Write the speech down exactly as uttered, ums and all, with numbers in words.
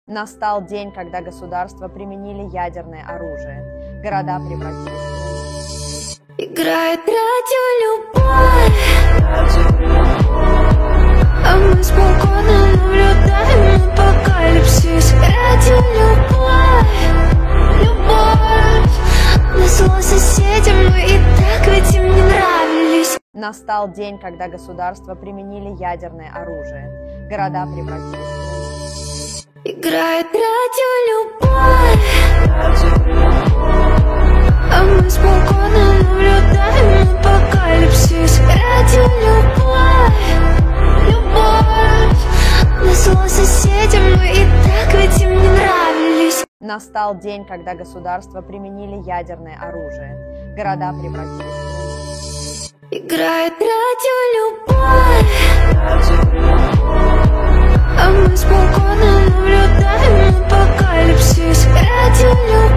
Настал день, когда государства применили ядерное оружие. Города превратились. Играет радиолюбовь, а мы спокойно наблюдаем апокалипсис. Радиолюбовь, любовь, на зло соседям мы и так ведь им не нравились. Настал день, когда государства применили ядерное оружие. Города превратились. Играет радиолюбовь, а мы спокойно наблюдаем апокалипсис. Радиолюбовь, любовь, на зло соседям мы и так ведь им не нравились. Настал день, когда государства применили ядерное оружие. Города превратились. Играет радиолюбовь, а мы спокойно наблюдаем апокалипсис. Радиолюбовь.